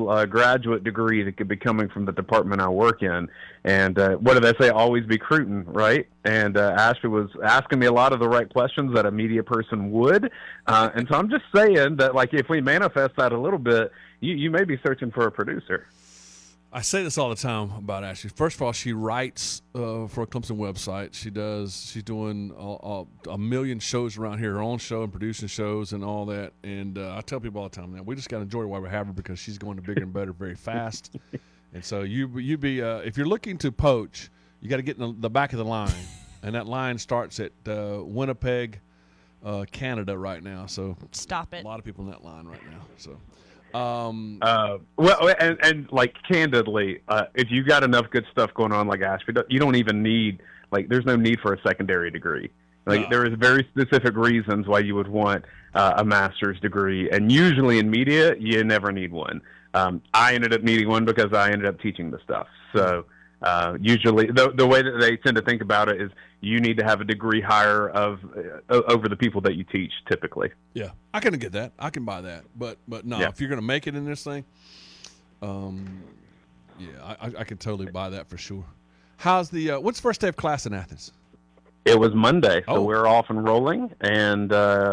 potential graduate degree that could be coming from the department I work in. And what do they say? Always be recruiting, right? And Ashley was asking me a lot of the right questions that a media person would. And so I'm just saying that, like, if we manifest that a little bit, you may be searching for a producer. I say this all the time about Ashley. First of all, she writes for a Clemson website. She's doing a million shows around here, her own show and producing shows and all that. And I tell people all the time, man, we just got to enjoy why we have her because she's going to bigger and better very fast. And so you be if you're looking to poach, you got to get in the back of the line, and that line starts at Winnipeg, Canada right now. So stop it. A lot of people in that line right now. So. Well, and like candidly, if you got enough good stuff going on like Ashby, you don't even need, like, there's no need for a secondary degree. Like, there is very specific reasons why you would want a master's degree, and usually in media, you never need one. I ended up needing one because I ended up teaching the stuff. So usually, the way that they tend to think about it is you need to have a degree higher over the people that you teach, typically. Yeah, I can get that. I can buy that. But no, if you're going to make it in this thing, I can totally buy that for sure. How's the what's the first day of class in Athens? It was Monday, so we're off and rolling. And,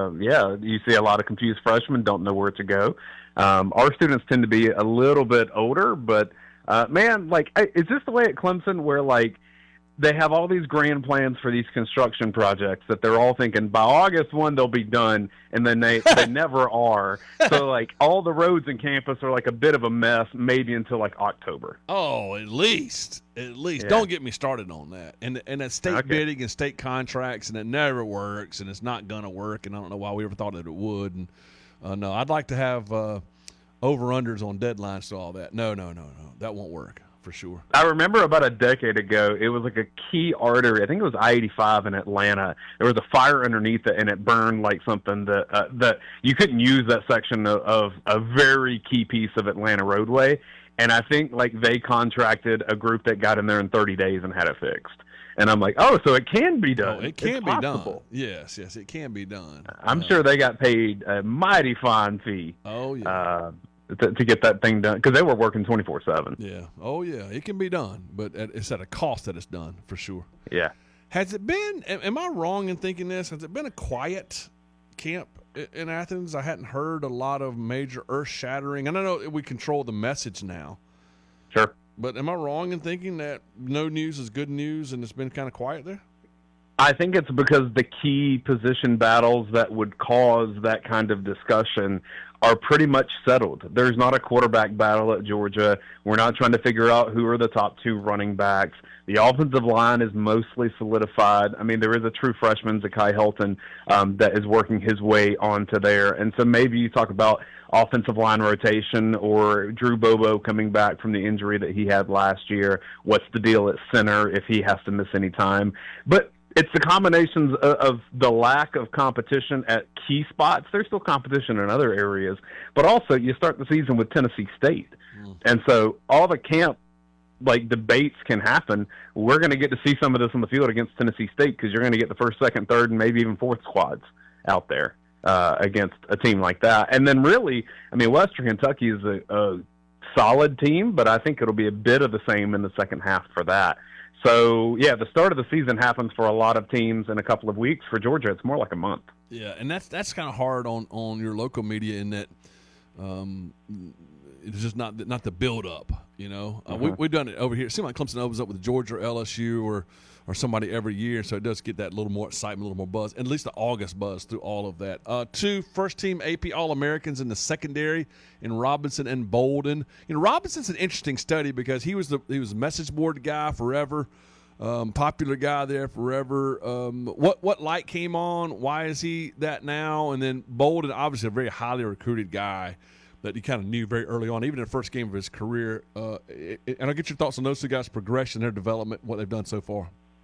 you see a lot of confused freshmen, don't know where to go. Our students tend to be a little bit older, but, man, like, is this the way at Clemson where, like, they have all these grand plans for these construction projects that they're all thinking by August 1 they'll be done, and then they never are. So, like, all the roads in campus are like a bit of a mess, maybe until like October. Oh, at least. Yeah. Don't get me started on that. And that state bidding and state contracts, and it never works, and it's not gonna work. And I don't know why we ever thought that it would. And no, I'd like to have over-unders on deadlines to all that. No, that won't work. For sure. I remember about a decade ago, it was like a key artery. I think it was I-85 in Atlanta. There was a fire underneath it, and it burned like something that you couldn't use that section of a very key piece of Atlanta roadway. And I think like they contracted a group that got in there in 30 days and had it fixed. And I'm like, oh, so it can be done. It can be done. Yes, it can be done. I'm sure they got paid a mighty fine fee. Oh, yeah. To get that thing done, because they were working 24/7. Yeah. Oh, yeah. It can be done, but it's at a cost that it's done, for sure. Yeah. Has it been, am I wrong in thinking this, has it been a quiet camp in Athens? I hadn't heard a lot of major earth-shattering, and I know we control the message now. Sure. But am I wrong in thinking that no news is good news and it's been kind of quiet there? I think it's because the key position battles that would cause that kind of discussion are pretty much settled. There's not a quarterback battle at Georgia. We're not trying to figure out who are the top two running backs. The offensive line is mostly solidified. I mean, there is a true freshman, Zakai Helton, that is working his way onto there. And so maybe you talk about offensive line rotation or Drew Bobo coming back from the injury that he had last year. What's the deal at center if he has to miss any time? But it's the combinations of the lack of competition at key spots. There's still competition in other areas, but also you start the season with Tennessee State. And so all the camp, like, debates can happen. We're going to get to see some of this on the field against Tennessee State because you're going to get the first, second, third, and maybe even fourth squads out there against a team like that. And then really, I mean, Western Kentucky is a solid team, but I think it'll be a bit of the same in the second half for that. So, yeah, the start of the season happens for a lot of teams in a couple of weeks. For Georgia, it's more like a month. Yeah, and that's kind of hard on your local media in that it's just not the build-up, you know. We've done it over here. It seems like Clemson opens up with Georgia or LSU or somebody every year, so it does get that little more excitement, a little more buzz, at least the August buzz through all of that. 2 first-team AP All-Americans in the secondary in Robinson and Bolden. You know, Robinson's an interesting study because he was a message board guy forever, popular guy there forever. What light came on? Why is he that now? And then Bolden, obviously a very highly recruited guy that he kind of knew very early on, even in the first game of his career. And I'll get your thoughts on those two guys' progression, their development, what they've done so far.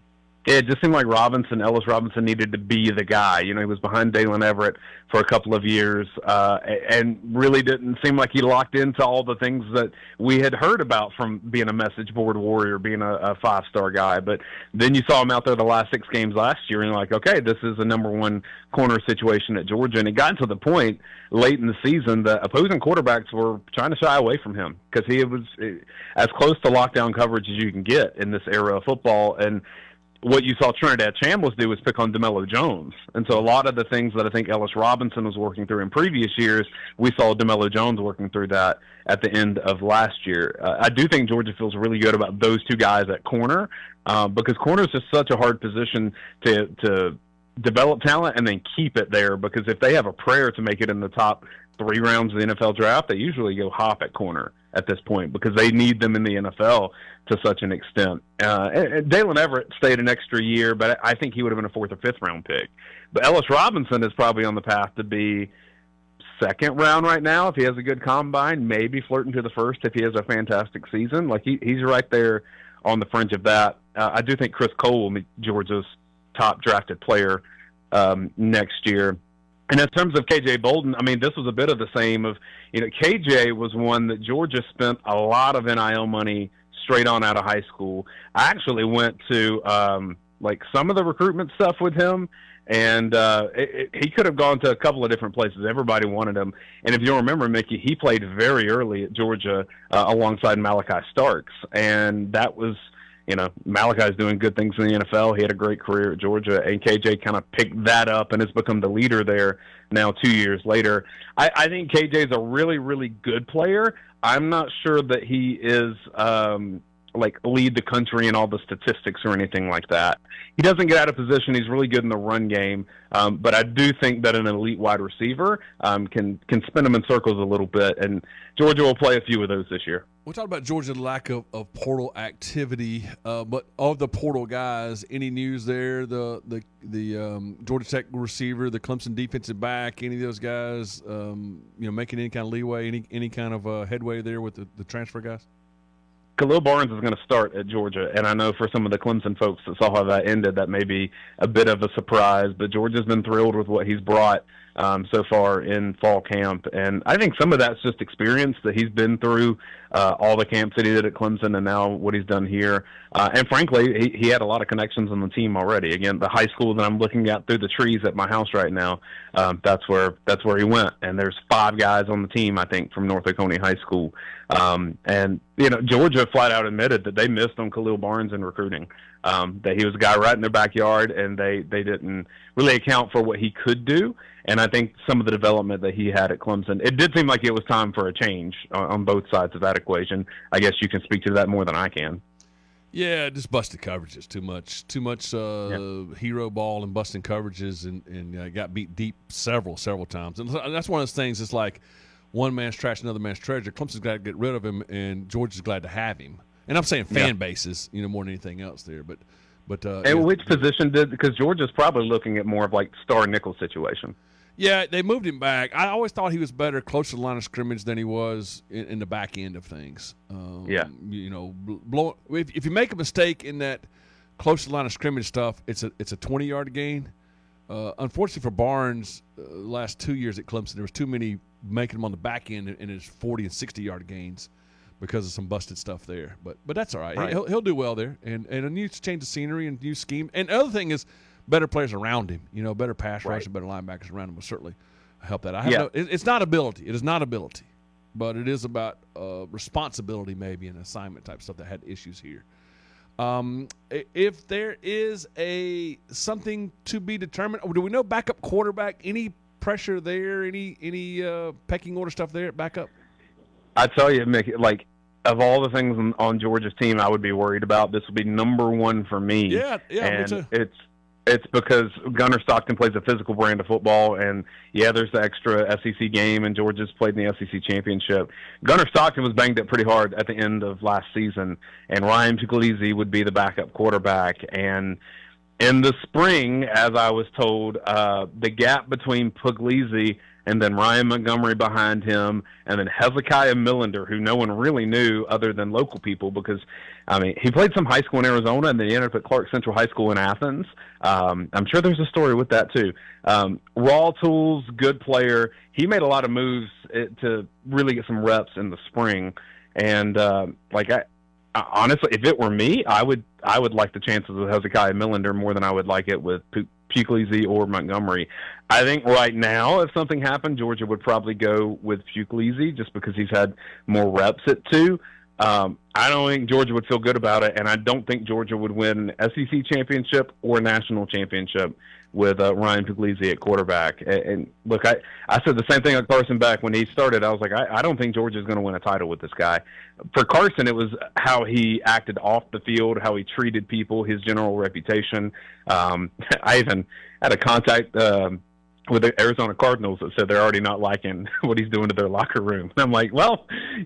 It just seemed like Ellis Robinson needed to be the guy. He was behind Dalen Everett for a couple of years and really didn't seem like he locked into all the things that we had heard about from being a message board warrior, being a five-star guy. But then you saw him out there the last 6 games last year, and you're like, okay, this is a number one corner situation at Georgia. And it got to the point late in the season that opposing quarterbacks were trying to shy away from him because he was as close to lockdown coverage as you can get in this era of football. And what you saw Trinidad Chambliss do was pick on DeMello Jones. And so a lot of the things that I think Ellis Robinson was working through in previous years, we saw DeMello Jones working through that at the end of last year. I do think Georgia feels really good about those 2 guys at corner because corner is just such a hard position to develop talent and then keep it there, because if they have a prayer to make it in the top 3 rounds of the NFL draft, they usually go hop at corner at this point because they need them in the NFL to such an extent. Dalen Everett stayed an extra year, but I think he would have been a 4th or 5th round pick. But Ellis Robinson is probably on the path to be 2nd round right now if he has a good combine, maybe flirting to the 1st if he has a fantastic season. Like he's right there on the fringe of that. I do think Chris Cole will be Georgia's top drafted player next year. And in terms of KJ Bolden, I mean, this was a bit of the same of, KJ was one that Georgia spent a lot of NIL money straight on out of high school. I actually went to some of the recruitment stuff with him, and he could have gone to a couple of different places. Everybody wanted him. And if you remember, Mickey, he played very early at Georgia alongside Malachi Starks, and that was Malachi's doing good things in the NFL. He had a great career at Georgia, and KJ kind of picked that up and has become the leader there now 2 years later. I think KJ is a really, really good player. I'm not sure that he is lead the country in all the statistics or anything like that. He doesn't get out of position. He's really good in the run game, but I do think that an elite wide receiver can spin him in circles a little bit, and Georgia will play a few of those this year. We'll talk about Georgia's lack of portal activity, but of the portal guys, any news there? The Georgia Tech receiver, the Clemson defensive back, any of those guys, making any kind of leeway, any kind of headway there with the transfer guys? Khalil Barnes is going to start at Georgia, and I know for some of the Clemson folks that saw how that ended, that may be a bit of a surprise, but Georgia's been thrilled with what he's brought so far in fall camp, and I think some of that's just experience that he's been through all the camps that he did at Clemson and now what he's done here. And frankly, he had a lot of connections on the team already. Again, the high school that I'm looking at through the trees at my house right now, that's where he went. And there's 5 guys on the team, I think, from North Oconee High School. And Georgia flat out admitted that they missed on Khalil Barnes in recruiting. That he was a guy right in their backyard, and they didn't really account for what he could do. And I think some of the development that he had at Clemson, it did seem like it was time for a change on both sides of that equation. I guess you can speak to that more than I can. Yeah, just busted coverages too much hero ball and busting coverages, and got beat deep several times. And that's one of those things. It's like one man's trash, another man's treasure. Clemson's got to get rid of him, and Georgia's glad to have him. And I'm saying fan bases, more than anything else there. But which position because Georgia's probably looking at more of like star nickel situation. Yeah, they moved him back. I always thought he was better close to the line of scrimmage than he was in the back end of things. If you make a mistake in that close to the line of scrimmage stuff, it's a 20-yard gain. Unfortunately for Barnes, last 2 years at Clemson, there was too many making him on the back end in his 40 and 60-yard gains because of some busted stuff there. But that's all right. He'll do well there, and a new change of scenery and new scheme. And the other thing is better players around him. Better pass rush and better linebackers around him will certainly help that. It's not ability. It is not ability, but it is about responsibility maybe and assignment type stuff that had issues here. If there is something to be determined, do we know backup quarterback? Any pressure there? Any pecking order stuff there at backup? I tell you, Mick, of all the things on Georgia's team I would be worried about, this would be number one for me. Yeah, and me too. It's because Gunnar Stockton plays a physical brand of football, and there's the extra SEC game, and Georgia's played in the SEC championship. Gunnar Stockton was banged up pretty hard at the end of last season, and Ryan Puglisi would be the backup quarterback. And in the spring, as I was told, the gap between Puglisi and then Ryan Montgomery behind him, and then Hezekiah Millender, who no one really knew other than local people because, I mean, he played some high school in Arizona, and then he ended up at Clark Central High School in Athens. I'm sure there's a story with that, too. Raw tools, good player. He made a lot of moves to really get some reps in the spring. And, honestly, if it were me, I would like the chances of Hezekiah Millender more than I would like it with Puglisi or Montgomery. I think right now, if something happened, Georgia would probably go with Puglisi just because he's had more reps at 2. I don't think Georgia would feel good about it, and I don't think Georgia would win SEC championship or national championship with Ryan Puglisi at quarterback. And look, I said the same thing on Carson Beck when he started. I was like, I don't think Georgia's going to win a title with this guy. For Carson, it was how he acted off the field, how he treated people, his general reputation. I even had a contact with the Arizona Cardinals that said they're already not liking what he's doing to their locker room. And I'm like, well,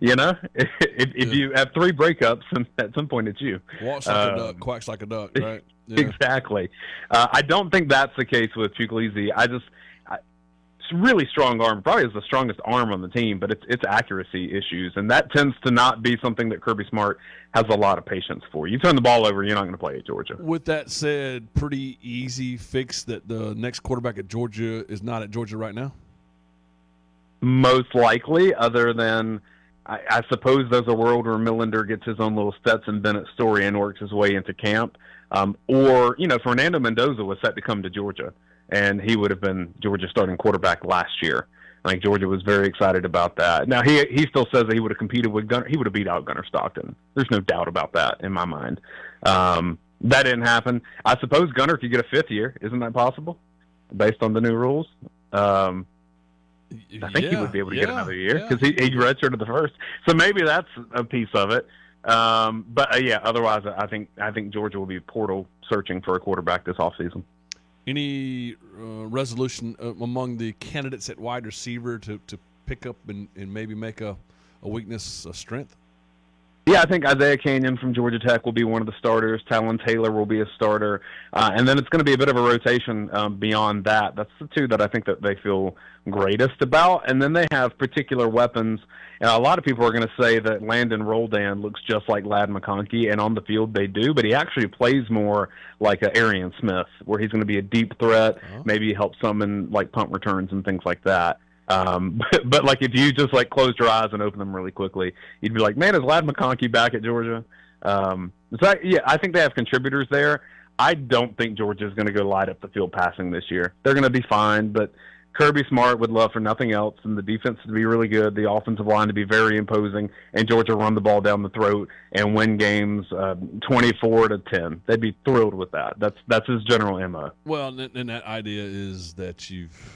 if you have 3 breakups, and at some point it's you. Walks like a duck, quacks like a duck, right? Yeah. Exactly. I don't think that's the case with Puglisi. It's really strong arm, probably is the strongest arm on the team, but it's accuracy issues, and that tends to not be something that Kirby Smart has a lot of patience for. You turn the ball over, you're not going to play at Georgia. With that said, pretty easy fix that the next quarterback at Georgia is not at Georgia right now? Most likely, other than I suppose there's a world where Millender gets his own little Stetson Bennett story and works his way into camp. Or Fernando Mendoza was set to come to Georgia, and he would have been Georgia's starting quarterback last year. I think Georgia was very excited about that. Now, he still says that he would have competed with Gunner. He would have beat out Gunner Stockton. There's no doubt about that in my mind. That didn't happen. I suppose Gunner could get a 5th year. Isn't that possible, based on the new rules? I think he would be able to get another year because he redshirted the first. So maybe that's a piece of it. Otherwise, I think Georgia will be portal searching for a quarterback this offseason. Any resolution among the candidates at wide receiver to pick up and maybe make a weakness a strength? Yeah, I think Isaiah Canyon from Georgia Tech will be one of the starters. Talon Taylor will be a starter. And then it's going to be a bit of a rotation beyond that. That's the 2 that I think that they feel greatest about. And then they have particular weapons. And a lot of people are going to say that Landon Roldan looks just like Ladd McConkey, and on the field they do, but he actually plays more like a Arian Smith, where he's going to be a deep threat, maybe help some in like punt returns and things like that. But like if you just like closed your eyes and opened them really quickly, you'd be like, man, is Ladd McConkey back at Georgia? I think they have contributors there. I don't think Georgia's going to go light up the field passing this year. They're going to be fine, but Kirby Smart would love for nothing else, and the defense to be really good, the offensive line to be very imposing, and Georgia run the ball down the throat and win games 24-10. They'd be thrilled with that. That's his general MO. Well, and that idea is that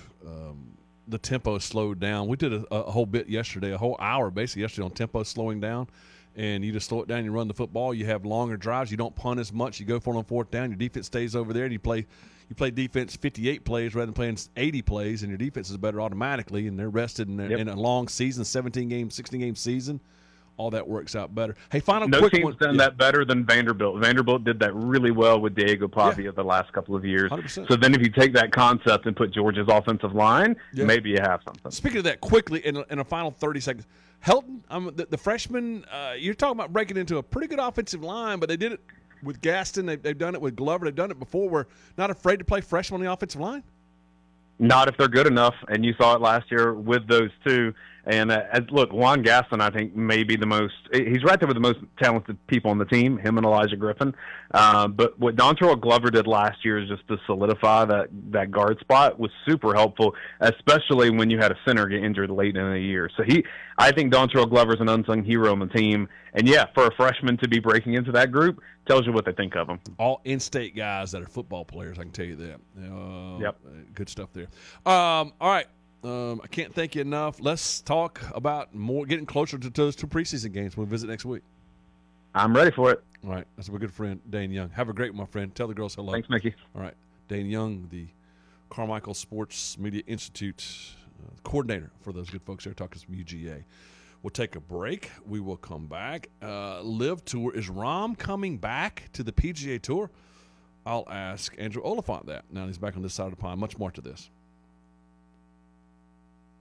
the tempo is slowed down. We did a whole bit yesterday, a whole hour basically yesterday on tempo slowing down, and you just slow it down, you run the football, you have longer drives, you don't punt as much, you go for it on 4th down, your defense stays over there, and you play defense 58 plays rather than playing 80 plays, and your defense is better automatically, and they're rested in a long season, 17-game, 16-game season. All that works out better. Hey, quick one. No team's done that better than Vanderbilt. Vanderbilt did that really well with Diego Pavia the last couple of years. 100%. So then if you take that concept and put Georgia's offensive line, maybe you have something. Speaking of that, quickly, in a final 30 seconds, Helton, the freshman, you're talking about breaking into a pretty good offensive line, but they did it with Gaston. They've done it with Glover. They've done it before. We're not afraid to play freshmen on the offensive line? Not if they're good enough, and you saw it last year with those 2. And look, Juan Gaston, I think, may be he's right there with the most talented people on the team, him and Elijah Griffin. But what Dontrell Glover did last year is just to solidify that guard spot was super helpful, especially when you had a center get injured late in the year. So I think Dontrell Glover's an unsung hero on the team. And, for a freshman to be breaking into that group tells you what they think of him. All in-state guys that are football players, I can tell you that. Yep. Good stuff there. All right. I can't thank you enough. Let's talk about getting closer to those 2 preseason games when we visit next week. I'm ready for it. All right. That's my good friend, Dane Young. Have a great one, my friend. Tell the girls hello. Thanks, Mickey. All right. Dane Young, the Carmichael Sports Media Institute coordinator for those good folks there talking some UGA. We'll take a break. We will come back. Live Tour. Is Rahm coming back to the PGA Tour? I'll ask Andrew Oliphant that. Now he's back on this side of the pond. Much more to this.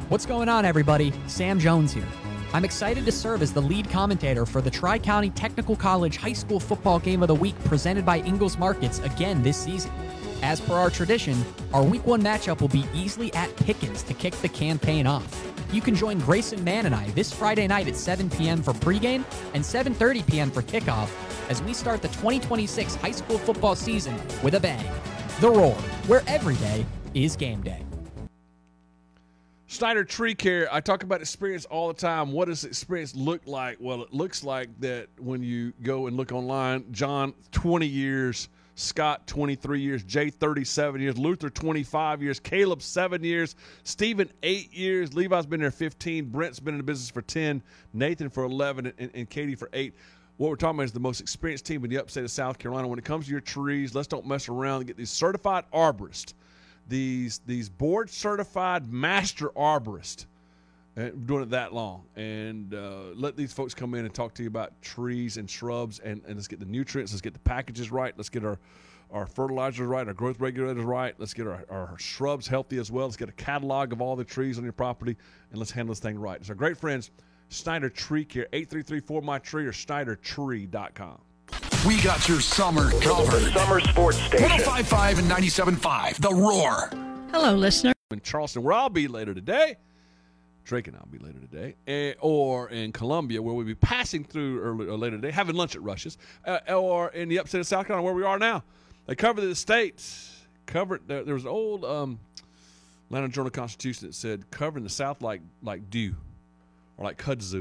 What's going on, everybody? Sam Jones here. I'm excited to serve as the lead commentator for the Tri-County Technical College High School Football Game of the Week presented by Ingalls Markets again this season. As per our tradition, our Week 1 matchup will be Easley at Pickens to kick the campaign off. You can join Grayson Mann and I this Friday night at 7 p.m. for pregame and 7:30 p.m. for kickoff as we start the 2026 high school football season with a bang. The Roar, where every day is game day. Snyder Tree Care, I talk about experience all the time. What does experience look like? Well, it looks like that when you go and look online, John, 20 years, Scott, 23 years, Jay, 37 years, Luther, 25 years, Caleb, 7 years, Stephen, 8 years, Levi's been there 15, Brent's been in the business for 10, Nathan for 11, and Katie for 8. What we're talking about is the most experienced team in the upstate of South Carolina. When it comes to your trees, let's don't mess around and get these certified arborists, these board-certified master arborists, doing it that long, and let these folks come in and talk to you about trees and shrubs, and let's get the nutrients, let's get the packages right, let's get our fertilizers right, our growth regulators right, let's get our shrubs healthy as well, let's get a catalog of all the trees on your property, and let's handle this thing right. It's our great friends, Snyder Tree Care, 833-4MY-TREE or SnyderTree.com. We got your summer covered. The Summer Sports Station. 105.5 and 97.5, The Roar. Hello, listener. In Charleston, where I'll be later today, Drake and I'll be later today, or in Columbia, where we'll be passing through later today, having lunch at Rush's, or in the upstate of South Carolina, where we are now. They covered the states. There was an old Atlanta Journal-Constitution that said covering the South like dew, or like kudzu.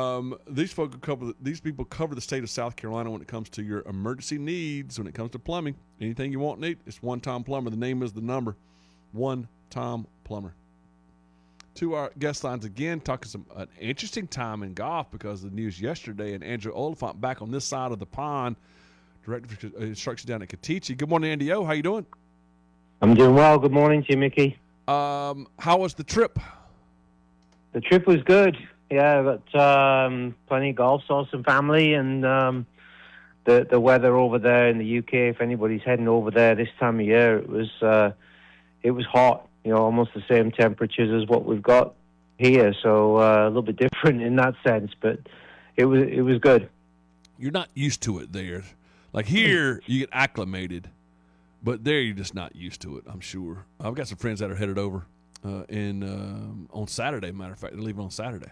These people cover the state of South Carolina when it comes to your emergency needs, when it comes to plumbing. Anything you want, need, it's One Tom Plumber. The name is the number. One Tom Plumber. To our guest lines again, talking an interesting time in golf because of the news yesterday, and Andrew Oliphant back on this side of the pond, director of instruction down at Katichi. Good morning, Andy O. How you doing? I'm doing well. Good morning to you, Mickey. How was the trip? The trip was good. Yeah, got plenty of golf, saw some family, and the weather over there in the UK. If anybody's heading over there this time of year, it was hot. You know, almost the same temperatures as what we've got here. So a little bit different in that sense, but it was good. You're not used to it there. Like here, you get acclimated, but there you're just not used to it. I'm sure. I've got some friends that are headed over on Saturday. Matter of fact, they're leaving on Saturday.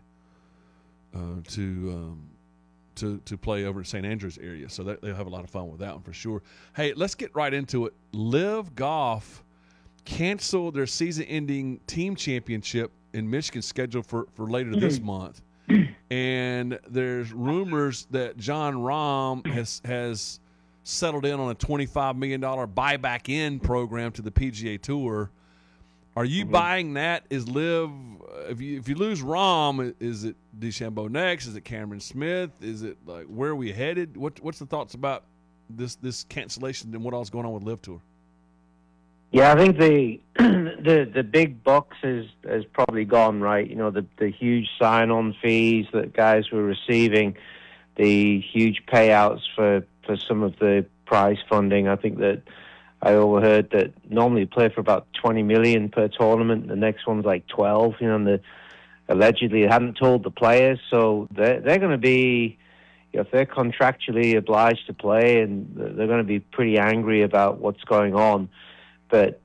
To play over in St. Andrews area. So they'll have a lot of fun with that one for sure. Hey, let's get right into it. Live Golf canceled their season-ending team championship in Michigan scheduled for later this month. And there's rumors that John Rahm has settled in on a $25 million buyback in program to the PGA Tour. Are you buying that? Is Liv, if you lose Rahm, is it DeChambeau next? Is it Cameron Smith? Is it like where are we headed? What's the thoughts about this cancellation and what all's going on with Liv Tour? Yeah, I think the big bucks has probably gone, right. You know, the huge sign-on fees that guys were receiving, the huge payouts for some of the prize funding. I think that I overheard that normally you play for about $20 million per tournament. The next one's like 12. You know, and allegedly they hadn't told the players, so they're going to be, you know, if they're contractually obliged to play, and they're going to be pretty angry about what's going on. But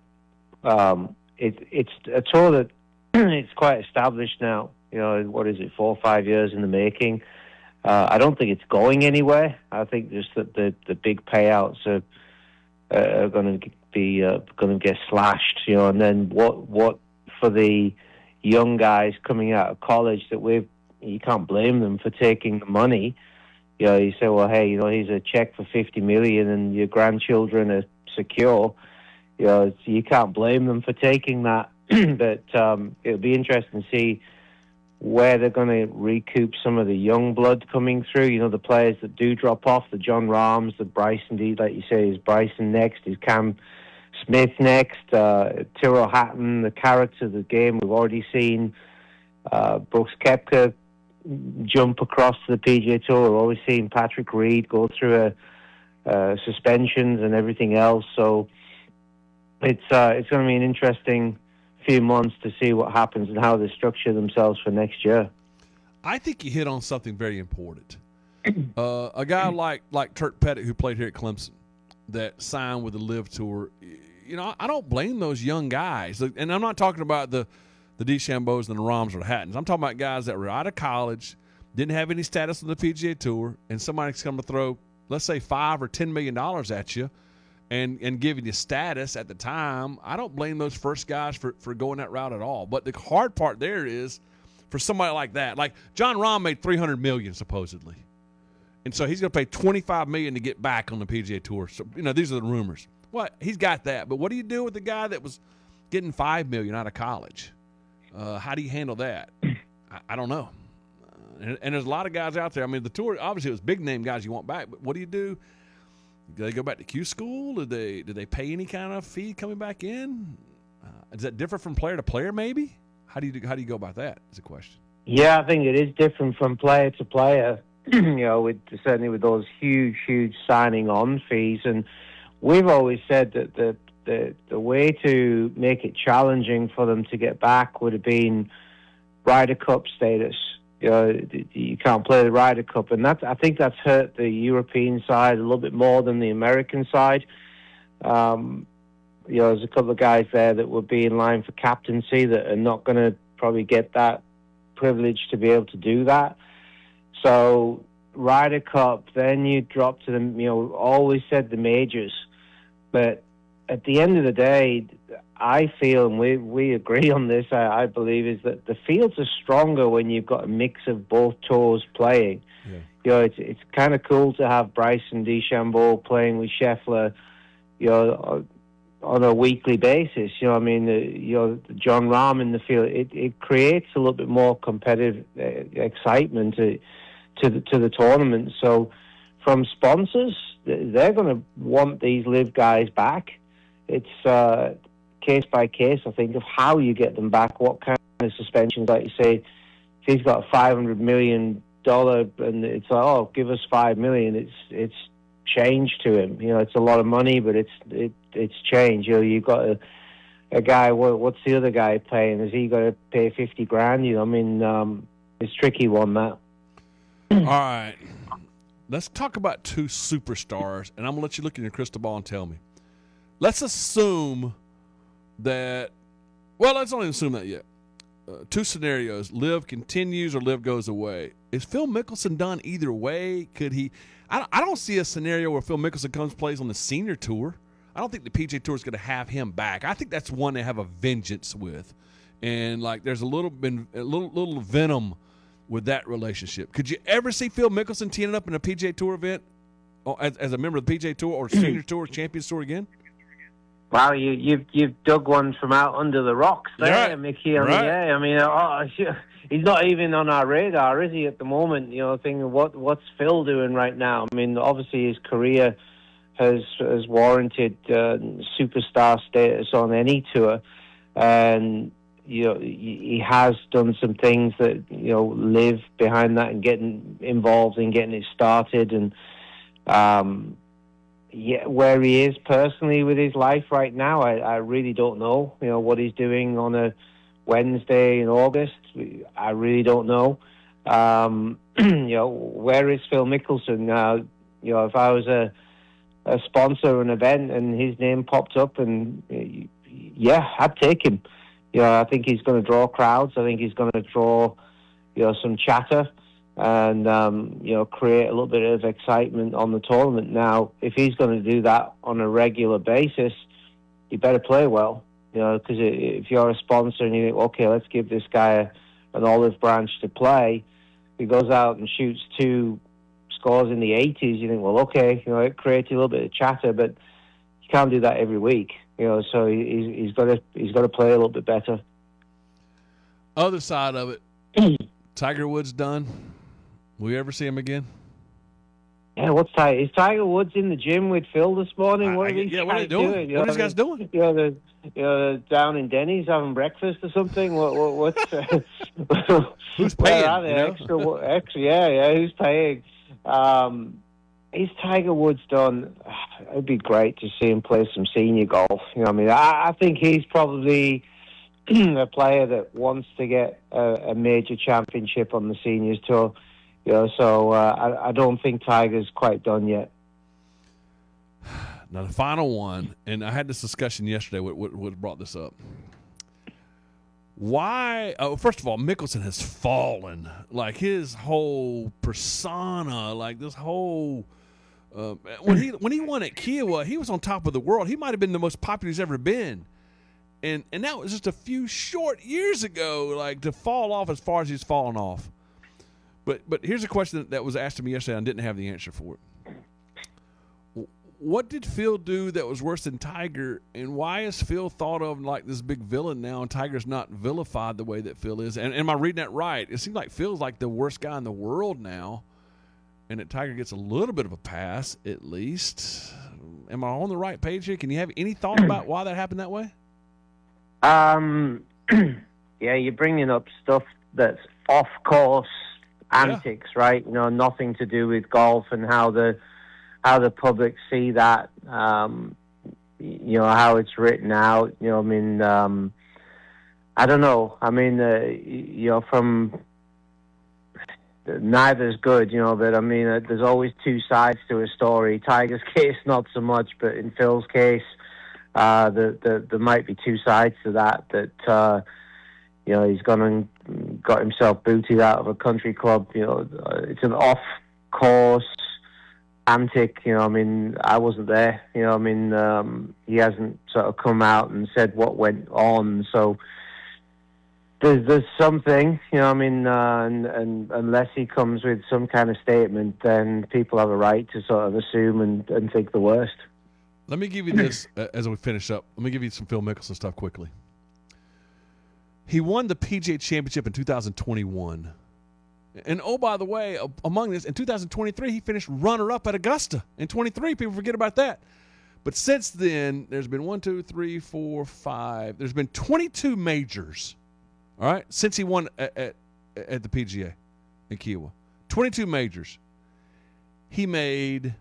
it's a tour that it's quite established now. You know, what is it, 4 or 5 years in the making? I don't think it's going anywhere. I think just that the big payouts are going to be going to get slashed, you know. And then what for the young guys coming out of college that you can't blame them for taking the money. You know, you say, well, hey, you know, here's a check for $50 million, and your grandchildren are secure. You know, you can't blame them for taking that. But it'll be interesting to see where they're going to recoup some of the young blood coming through. You know, the players that do drop off, the John Rahms, the Bryson D, like you say, is Bryson next, is Cam Smith next, Tyrrell Hatton, the character of the game. We've already seen Brooks Koepka jump across to the PGA Tour. We've always seen Patrick Reed go through suspensions and everything else. So it's going to be an interesting few months to see what happens and how they structure themselves for next year. I think you hit on something very important. A guy like Turk Pettit, who played here at Clemson, that signed with the Live Tour, I don't blame those young guys. And I'm not talking about the DeChambeaus and the Rahms or the Hattons. I'm talking about guys that were out of college, didn't have any status on the PGA Tour, and somebody's come to throw, let's say, $5 or $10 million at you and giving you status at the time. I don't blame those first guys for going that route at all. But the hard part there is for somebody like that. Like Jon Rahm made $300 million supposedly. And so he's going to pay $25 million to get back on the PGA Tour. So, these are the rumors. Well, he's got that. But what do you do with the guy that was getting $5 million out of college? How do you handle that? I don't know. And there's a lot of guys out there. I mean, the tour, obviously, it was big-name guys you want back. But what do? Do they go back to Q school? Do they pay any kind of fee coming back in? Is that different from player to player, maybe? How do you go about that is a question. Yeah, I think it is different from player to player, certainly with those huge signing on fees. And we've always said that the way to make it challenging for them to get back would have been Ryder Cup status. You can't play the Ryder Cup, and I think that's hurt the European side a little bit more than the American side. There's a couple of guys there that would be in line for captaincy that are not going to probably get that privilege to be able to do that. So Ryder Cup, then you drop to them. Always said the majors, but at the end of the day, I feel, and we agree on this, I believe, is that the fields are stronger when you've got a mix of both tours playing. Yeah. It's kind of cool to have Bryson DeChambeau playing with Scheffler, on a weekly basis. Jon Rahm in the field. It creates a little bit more competitive excitement to the tournament. So from sponsors, they're going to want these live guys back. It's case by case, I think, of how you get them back, what kind of suspensions. Like you say, if he's got $500 million and it's like, oh, give us $5 million, it's change to him. It's a lot of money, but it's change. You've got a guy. What's the other guy paying? Has he got to pay $50,000? It's a tricky one, that. All right, let's talk about two superstars, and I'm gonna let you look in your crystal ball and tell me. Let's assume that. Well, let's not even assume that yet. Two scenarios: Liv continues or Liv goes away. Is Phil Mickelson done either way? Could he? I don't see a scenario where Phil Mickelson plays on the senior tour. I don't think the PGA Tour is going to have him back. I think that's one they have a vengeance with, and there's a little venom with that relationship. Could you ever see Phil Mickelson teeing up in a PGA Tour event as a member of the PGA Tour or senior tour, Champions Tour again? Wow, you've dug one from out under the rocks there, right, Mickey. I mean, he's not even on our radar, is he, at the moment? Thinking what's Phil doing right now? I mean, obviously his career has warranted superstar status on any tour, and he has done some things that live behind that and getting involved in getting it started, and where he is personally with his life right now, I really don't know. What he's doing on a Wednesday in August, I really don't know. Where is Phil Mickelson? If I was a sponsor of an event and his name popped up, and I'd take him. I think he's going to draw crowds. I think he's going to draw, some chatter and, create a little bit of excitement on the tournament. Now, if he's going to do that on a regular basis, you better play well, because if you're a sponsor and you think, okay, let's give this guy an olive branch to play, he goes out and shoots two scores in the 80s, you think, well, okay, it creates a little bit of chatter, but you can't do that every week. So he's got to play a little bit better. Other side of it, Tiger Woods done. Will we ever see him again? Yeah, is Tiger Woods in the gym with Phil this morning? What are these guys doing? What are these guys doing? They're down in Denny's having breakfast or something. What's who's paying? Where are they? Extra, who's paying? Is Tiger Woods done? It'd be great to see him play some senior golf. I think he's probably a player that wants to get a major championship on the seniors tour. So I don't think Tiger's quite done yet. Now the final one, and I had this discussion yesterday. What brought this up? Why? Oh, first of all, Mickelson has fallen. Like his whole persona, like this whole. When he won at Kiowa, he was on top of the world. He might have been the most popular he's ever been, and that was just a few short years ago. Like to fall off as far as he's fallen off. But here's a question that was asked to me yesterday, and I didn't have the answer for it. What did Phil do that was worse than Tiger, and why is Phil thought of like this big villain now, and Tiger's not vilified the way that Phil is? And am I reading that right? It seems like Phil's like the worst guy in the world now, and that Tiger gets a little bit of a pass at least. Am I on the right page here? Can you have any thought about why that happened that way? Yeah, you're bringing up stuff that's off course antics, right? Nothing to do with golf and how the public see that, how it's written out. I don't know. From neither's good, but there's always two sides to a story. Tiger's case, not so much, but in Phil's case, there might be two sides to that. He's gone and got himself booted out of a country club. It's an off-course antic. I wasn't there. He hasn't sort of come out and said what went on. So there's something. And unless he comes with some kind of statement, then people have a right to sort of assume and think the worst. Let me give you this as we finish up. Let me give you some Phil Mickelson stuff quickly. He won the PGA Championship in 2021. And, oh, by the way, among this, in 2023, he finished runner-up at Augusta. In 23, people forget about that. But since then, there's been 1, 2, 3, 4, 5. There's been 22 majors, all right, since he won at the PGA in Kiowa. 22 majors. He made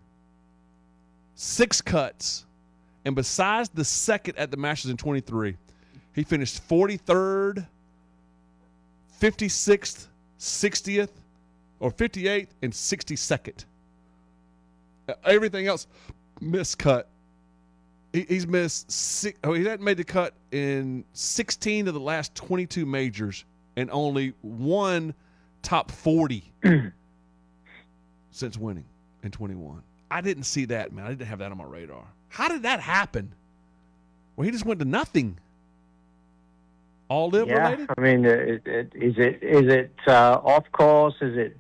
6 cuts. And besides the second at the Masters in 23, he finished 43rd, 56th, 60th, or 58th, and 62nd. Everything else miscut. He's missed he hasn't made the cut in 16 of the last 22 majors, and only one top 40 since winning in 21. I didn't see that, man. I didn't have that on my radar. How did that happen? Well, he just went to nothing. All live related? Is it off course? Is it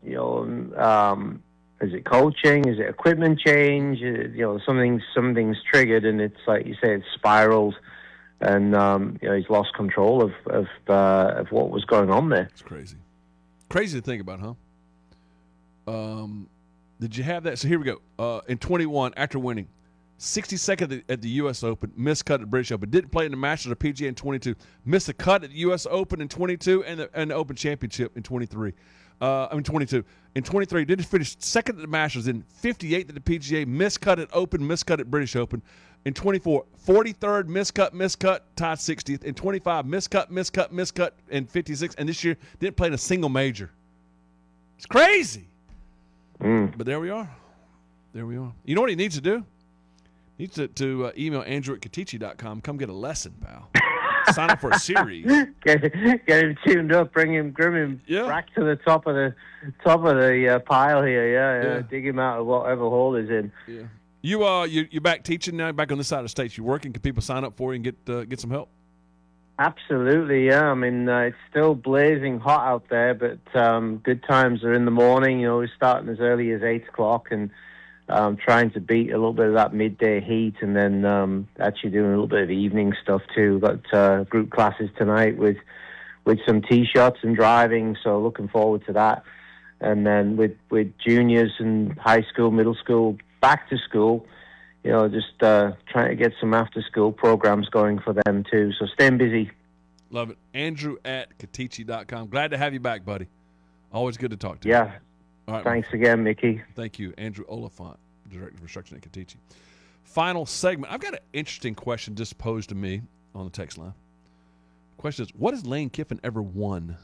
is it coaching? Is it equipment change? Something's triggered, and it's like you say, it's spiraled, and he's lost control of what was going on there. It's crazy to think about, huh? Did you have that? So here we go. In 21, after winning, 62nd at the U.S. Open, missed cut at the British Open, didn't play in the Masters or PGA in 22, missed a cut at the U.S. Open in 22 and the Open Championship in 23. 22. In 23, didn't finish second at the Masters, in 58th at the PGA, missed cut at Open, missed cut at British Open. In 24, 43rd, missed cut, tied 60th. In 25, missed cut, and 56th. And this year, didn't play in a single major. It's crazy. But there we are. You know what he needs to do? He needs to email Andrew@Katichi.com. Come get a lesson, pal. Sign up for a series. Get him tuned up. Bring him back to the top of the pile here. Yeah. Dig him out of whatever hole he's in. Yeah. You're back teaching now. Back on this side of the states. You working? Can people sign up for you and get some help? Absolutely, yeah. It's still blazing hot out there, but good times are in the morning. We're starting as early as 8 o'clock and trying to beat a little bit of that midday heat, and then actually doing a little bit of evening stuff too. We've got group classes tonight with some tee shots and driving, so looking forward to that. And then with juniors and high school, middle school, back to school, just trying to get some after-school programs going for them too. So staying busy. Love it. Andrew@Katichi.com. Glad to have you back, buddy. Always good to talk to you. Yeah. All right, thanks again, Mickey. Thank you. Andrew Oliphant, Director of Instruction at Katichi. Final segment. I've got an interesting question just posed to me on the text line. Question is, what has Lane Kiffin ever won?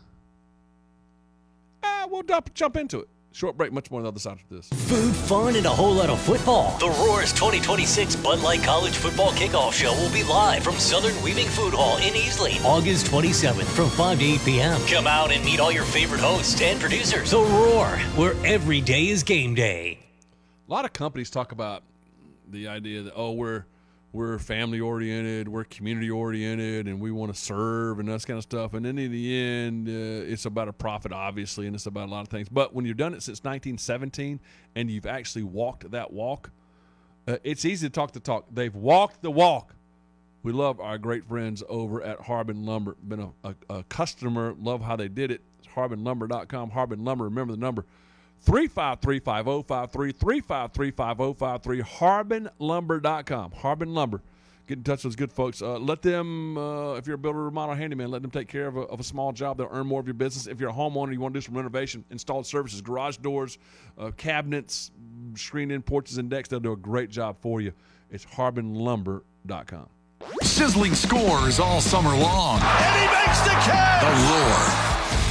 We'll jump into it. Short break, much more on the other side of this. Food, fun, and a whole lot of football. The Roar's 2026 Bud Light College Football Kickoff Show will be live from Southern Weaving Food Hall in Easley, August 27th from 5 to 8 p.m. Come out and meet all your favorite hosts and producers. The Roar, where every day is game day. A lot of companies talk about the idea that, we're family-oriented, we're community-oriented, and we want to serve and that kind of stuff. And then in the end, it's about a profit, obviously, and it's about a lot of things. But when you've done it since 1917 and you've actually walked that walk, it's easy to talk the talk. They've walked the walk. We love our great friends over at Harbin Lumber. Been a customer, love how they did it. It's HarbinLumber.com. Harbin Lumber, remember the number. 353-5053, 353-5053, HarbinLumber.com. Harbin Lumber. Get in touch with those good folks. Let them, if you're a builder, remodel, handyman, let them take care of a small job. They'll earn more of your business. If you're a homeowner, you want to do some renovation, installed services, garage doors, cabinets, screen-in porches and decks, they'll do a great job for you. It's HarbinLumber.com. Sizzling scores all summer long. And he makes the catch! The Roar.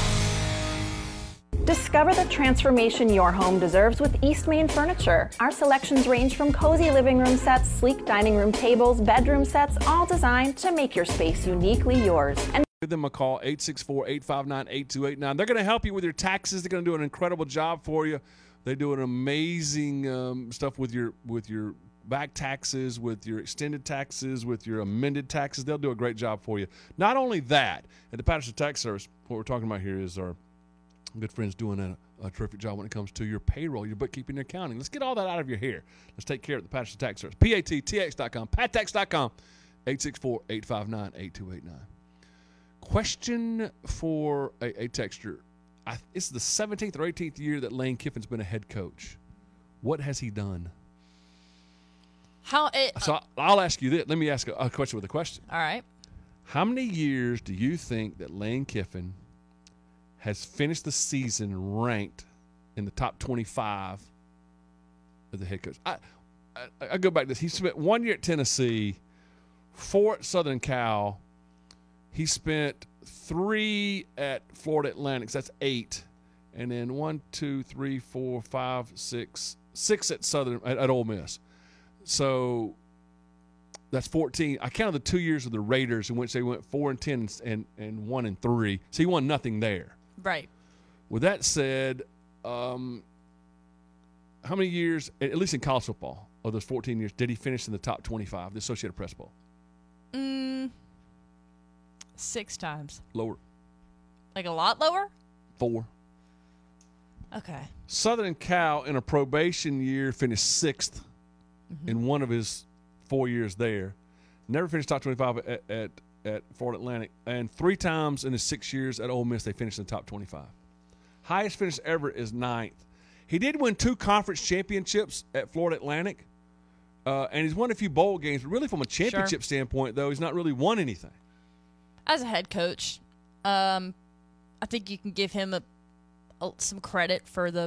Discover the transformation your home deserves with East Main Furniture. Our selections range from cozy living room sets, sleek dining room tables, bedroom sets, all designed to make your space uniquely yours. And give them a call, 864-859-8289. They're going to help you with your taxes. They're going to do an incredible job for you. They do an amazing stuff with your back taxes, with your extended taxes, with your amended taxes. They'll do a great job for you. Not only that, at the Patterson Tax Service, what we're talking about here is our good friends doing a terrific job when it comes to your payroll, your bookkeeping, your accounting. Let's get all that out of your hair. Let's take care of the Patterson Tax Service. PATTX.com, PatTax.com, 864-859-8289. Question for a texter. It's the 17th or 18th year that Lane Kiffin's been a head coach. What has he done? So I'll ask you this. Let me ask a question with a question. All right. How many years do you think that Lane Kiffin has finished the season ranked in the top 25 as the head coach? I go back to this. He spent 1 year at Tennessee, 4 at Southern Cal. He spent 3 at Florida Atlantic. So that's 8. And then 1, 2, 3, 4, 5, 6 at Ole Miss. So that's 14. I counted the 2 years of the Raiders in which they went 4-10 and 1-3. So he won nothing there. Right. With that said, how many years, at least in college football, of those 14 years, did he finish in the top 25, the Associated Press Bowl? 6 times. Lower. Like a lot lower? 4. Okay. Southern Cal, in a probation year, finished 6th in one of his 4 years there. Never finished top 25 at Florida Atlantic. And 3 times in his 6 years at Ole Miss, they finished in the top 25. Highest finish ever is 9th. He did win 2 conference championships at Florida Atlantic, and he's won a few bowl games. But really, from a championship standpoint, though, he's not really won anything. As a head coach, I think you can give him some credit for the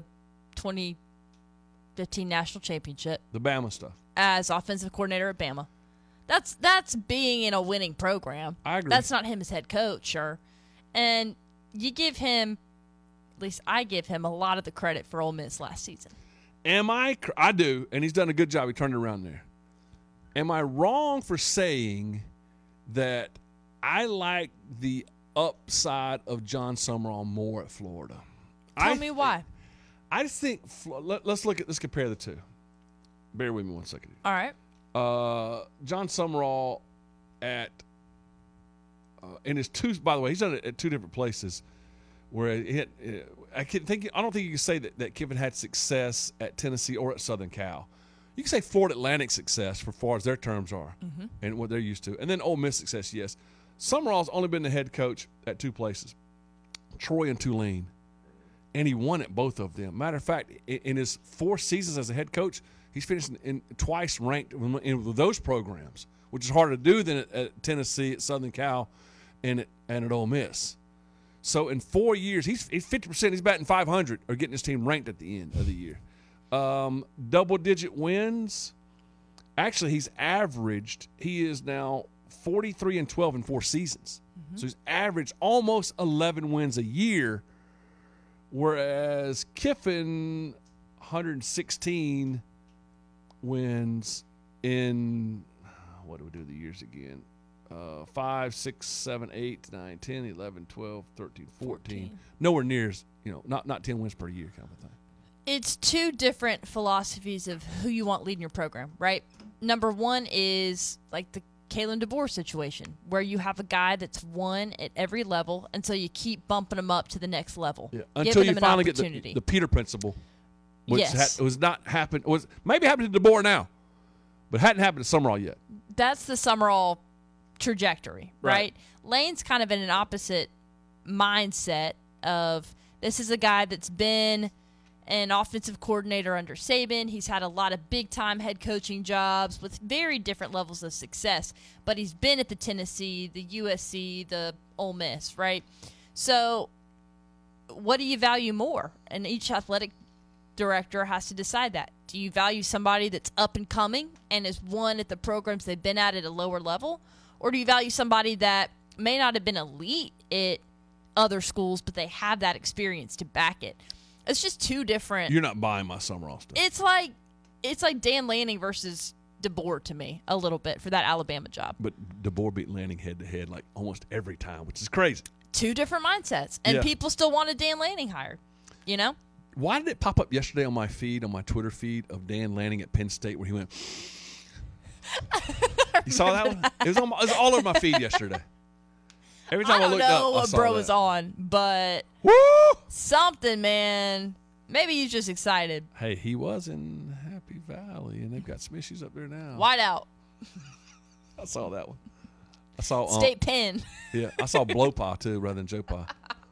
2015 national championship. The Bama stuff. As offensive coordinator at Bama. That's being in a winning program. I agree. That's not him as head coach, sure. And you give him, at least I give him, a lot of the credit for Ole Miss last season. I do, and he's done a good job. He turned it around there. Am I wrong for saying that I like the upside of John Summerall more at Florida? Tell me why. I just think let's compare the two. Bear with me 1 second. All right. John Summerall in his 2. By the way, he's done it at 2 different places. Where he hit, I don't think you can say that Kiffin had success at Tennessee or at Southern Cal. You can say Florida Atlantic success for far as their terms are and what they're used to, and then Ole Miss success. Yes, Summerall's only been the head coach at 2 places, Troy and Tulane, and he won at both of them. Matter of fact, in his 4 seasons as a head coach, he's finished twice ranked in those programs, which is harder to do than at Tennessee, at Southern Cal, and at Ole Miss. So in 4 years, he's 50%. He's batting 500 or getting his team ranked at the end of the year. Double-digit wins. Actually, he is now 43-12 in 4 seasons. So he's averaged almost 11 wins a year, whereas Kiffin, 116 wins in, what do we do the years again? 5, 6, 7, 8, 9, 10, 11, 12, 13, 14. Nowhere near, not 10 wins per year kind of thing. It's two different philosophies of who you want leading your program, right? Number one is like the Kalen DeBoer situation, where you have a guy that's won at every level, and so you keep bumping him up to the next level, until you him finally an get opportunity. the Peter principle, which Yes. was not happened. Was maybe happening to DeBoer now, but hadn't happened to Summerall yet. That's the Summerall trajectory, Right. right? Lane's kind of in an opposite mindset of, this is a guy that's been an offensive coordinator under Saban. He's had a lot of big-time head coaching jobs with very different levels of success, but he's been at the Tennessee, the USC, the Ole Miss, right? So what do you value more? And each athletic director has to decide that. Do you value somebody that's up and coming and has won at the programs they've been at a lower level? Or do you value somebody that may not have been elite at other schools, but they have that experience to back it? It's just two different. You're not buying my Summerall stuff. It's like Dan Lanning versus DeBoer to me a little bit for that Alabama job. But DeBoer beat Lanning head to head like almost every time, which is crazy. Two different mindsets, and Yeah. people still wanted Dan Lanning hired. You know, Why did it pop up yesterday on my feed, on my Twitter feed, of Dan Lanning at Penn State where he went? You saw that one? It was all over my feed yesterday. Every time I don't looked know up, I what saw bro that. was on, but Woo! something, man. Maybe he's just excited. Hey, he was in Happy Valley, and they've got some issues up there now. White out. I saw that one. I saw State Penn. Yeah, I saw Blow Pa too, rather than Joe Pa.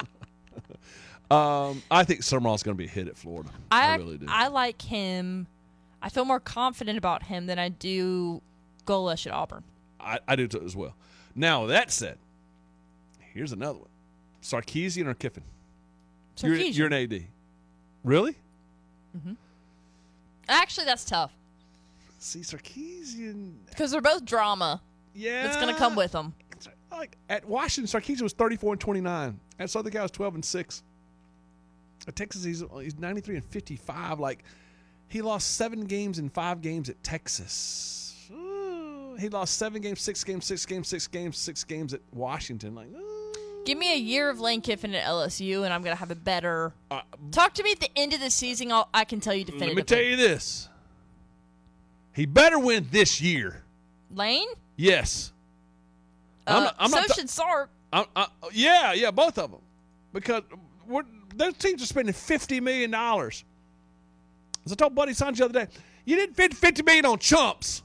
I think Summerall's going to be a hit at Florida. I really do. I like him. I feel more confident about him than I do Golesh at Auburn. I do too as well. Now, that said, here's another one. Sarkisian or Kiffin? Sarkisian. You're an AD. Really? Actually, that's tough See, Sarkisian. because they're both drama. Yeah. It's going to come with them. Like at Washington, Sarkisian was 34-29. At Southern Cal was 12-6. At Texas, he's 93-55. Like, he lost 7 games in 5 games at Texas. He lost 7 games, 6 games, 6 games, 6 games, 6 games at Washington. Like, Give me a year of Lane Kiffin at LSU, and I'm going to have a better. Talk to me at the end of the season. I can tell you definitively. let me tell you this. He better win this year. Lane? Yes. I'm not should Sark. Yeah, both of them. Because those teams are spending $50 million. As I told Buddy Sanji the other day, you didn't spend $50 million on chumps.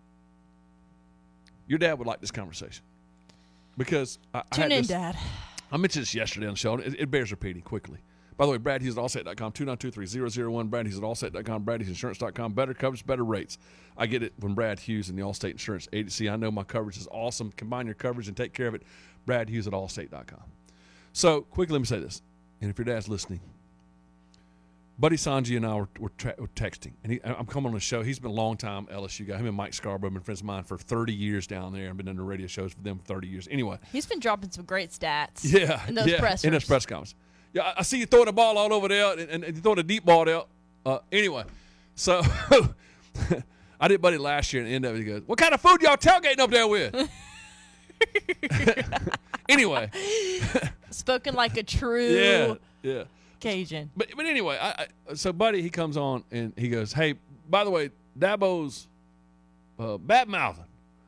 Your dad would like this conversation. Because Tune in, Dad. I mentioned this yesterday on the show. It bears repeating quickly. By the way, Brad Hughes at Allstate.com, 2923001. Brad Hughes at Allstate.com, BradHughesInsurance.com. Better coverage, better rates. I get it when Brad Hughes and the Allstate Insurance Agency. I know my coverage is awesome. Combine your coverage and take care of it. Brad Hughes at Allstate.com. So, quickly, let me say this. And if your dad's listening, Buddy Sanji and I were texting. And I'm coming on the show. He's been a long-time LSU guy. Him and Mike Scarborough have been friends of mine for 30 years down there. I've been doing the radio shows for them for 30 years. Anyway. He's been dropping some great stats. Yeah. In those pressers. In those press conferences. Yeah, I see you throwing the ball all over there and you throwing a deep ball out. Anyway, so I did Buddy last year, and the end of it, he goes, "What kind of food y'all tailgating up there with?" Anyway. Spoken like a true yeah. Cajun. But anyway, so Buddy, he comes on, and he goes, "Hey, by the way, Dabo's bad-mouthing.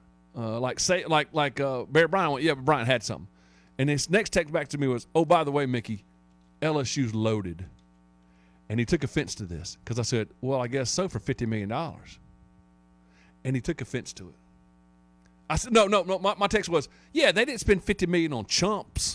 Barry Bryant went, yeah, but Bryant had something." And his next text back to me was, "Oh, by the way, Mickey, LSU's loaded." And he took offense to this because I said, "Well, I guess so for $50 million. And he took offense to it. I said, no. My text was, "Yeah, they didn't spend $50 million on chumps."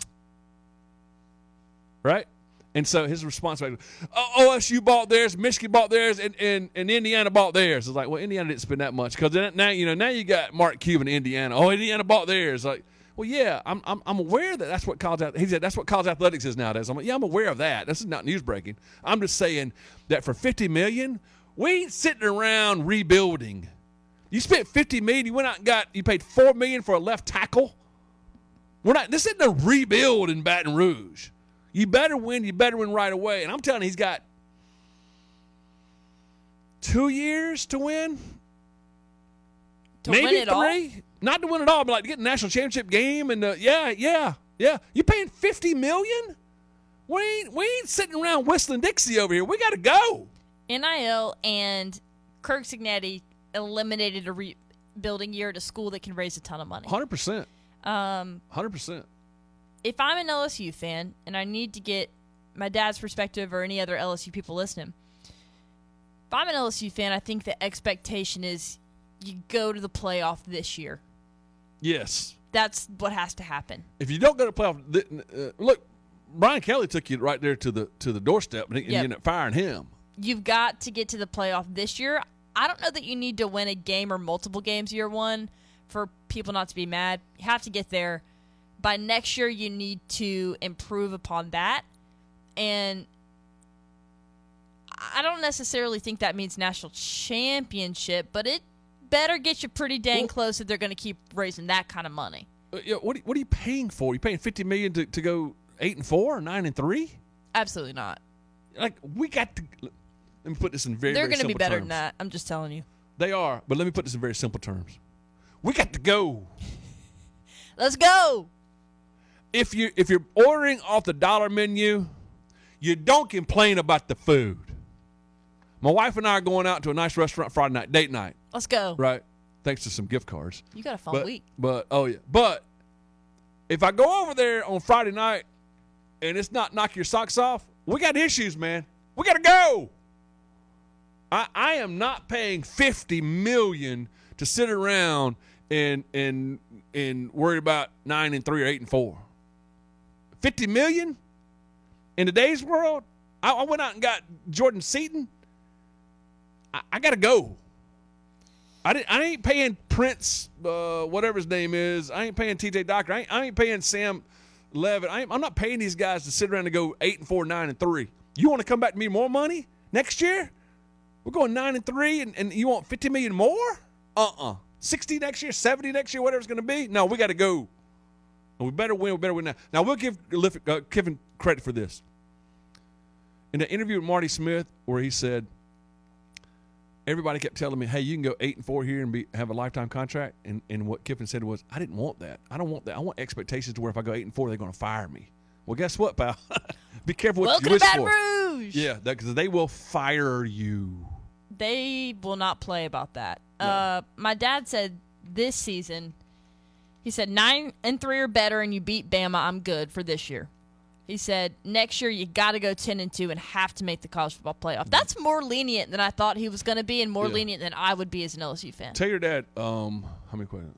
Right? And so his response was, OSU bought theirs, Michigan bought theirs, and Indiana bought theirs. It's like, well, Indiana didn't spend that much because now you got Mark Cuban in Indiana. Oh, Indiana bought theirs. Like, well, yeah, I'm aware that that's what college. He said that's what college athletics is nowadays. I'm like, yeah, I'm aware of that. This is not news breaking. I'm just saying that for $50 million, we ain't sitting around rebuilding. You spent $50 million. You went out and you paid $4 million for a left tackle. This isn't a rebuild in Baton Rouge. You better win. You better win right away. And I'm telling you, he's got 2 years to win. Maybe win it 3. all? Not to win it all, but like to get a national championship game. And yeah. You paying $50 million? We ain't sitting around whistling Dixie over here. We got to go. NIL and Kirk Cignetti eliminated a rebuilding year at a school that can raise a ton of money. 100%. 100%. If I'm an LSU fan and I need to get my dad's perspective or any other LSU people listening, if I'm an LSU fan, I think the expectation is you go to the playoff this year. Yes. That's what has to happen. If you don't go to the playoff, look, Brian Kelly took you right there to the doorstep, and you ended up firing him. You've got to get to the playoff this year. I don't know that you need to win a game or multiple games year one for people not to be mad. You have to get there. By next year, you need to improve upon that. And I don't necessarily think that means national championship, but it better get you pretty dang close if they're going to keep raising that kind of money. What are you paying for? Are you paying $50 million to go 8-4 or 9-3? Absolutely not. Like, we got to. Let me put this in very, They're very simple going to be better terms. than that. I'm just telling you. They are, but let me put this in very simple terms. We got to go. Let's go. If you're ordering off the dollar menu, you don't complain about the food. My wife and I are going out to a nice restaurant Friday night, date night. Let's go. Right. Thanks to some gift cards. You got a fun week. But if I go over there on Friday night and it's not knock your socks off, we got issues, man. We got to go. I am not paying $50 million to sit around and worry about 9-3 or 8-4. $50 million in today's world. I went out and got Jordan Seaton. I got to go. I ain't paying Prince, whatever his name is. I ain't paying T.J. Docker. I ain't paying Sam Levitt. I'm not paying these guys to sit around and go 8-4, 9-3. You want to come back to me more money next year? We're going 9-3, and you want $50 million more? 60 next year, 70 next year, whatever it's going to be. No, we got to go. And we better win. We better win now. Now we'll give Kiffin credit for this. In the interview with Marty Smith, where he said, everybody kept telling me, hey, you can go 8-4 here and have a lifetime contract. And what Kiffin said was, I didn't want that. I don't want that. I want expectations to where if I go 8-4, they're going to fire me. Well, guess what, pal? Be careful what you wish for. Welcome to Baton Rouge. Yeah, because they will fire you. They will not play about that. No. My dad said this season, he said 9-3 or better and you beat Bama, I'm good for this year. He said next year you got to go 10-2 and have to make the college football playoff. That's more lenient than I thought he was going to be and more lenient than I would be as an LSU fan. Tell your dad, how many questions?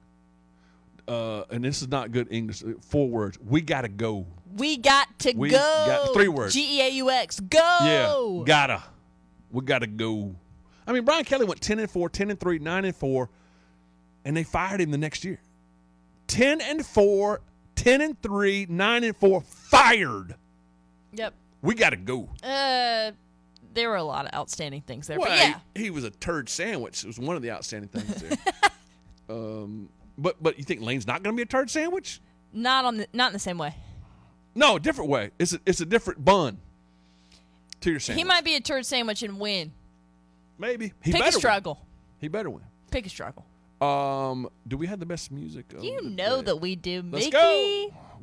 And this is not good English. 4 words. We got to go. We got to go. Got 3 words. G-E-A-U-X. Go. Yeah, gotta. We got to go. I mean, Brian Kelly went 10-4, 10-3, 9-4, and they fired him the next year. 10-4, 10-3, 9-4, fired. Yep. We got to go. There were a lot of outstanding things there. Well, but yeah. He was a turd sandwich. It was one of the outstanding things there. But you think Lane's not going to be a turd sandwich? Not in the same way. No, different way. It's a different bun to your sandwich. He might be a turd sandwich and win. Maybe. Pick a struggle. Win. He better win. Pick a struggle. Do we have the best music? You know that we do, Let's Mickey. go.